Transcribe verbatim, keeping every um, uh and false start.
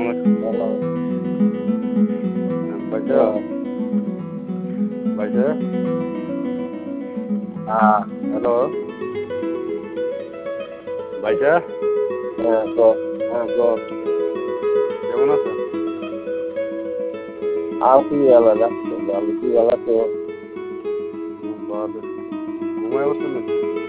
আলাইকুম। হ্যালো। হ্যাঁ, ভাইসা হ্যাঁ, ভাইসা হ্যাঁ, হ্যালো ভাইসা হ্যাঁ, কও, হ্যাঁ, কও। কেমন আছেন? আছি ভালো যাচ্ছে, ভালো কি ভালো আছো? হুম, ভালো। ঘুমায় বসছেন নাকি?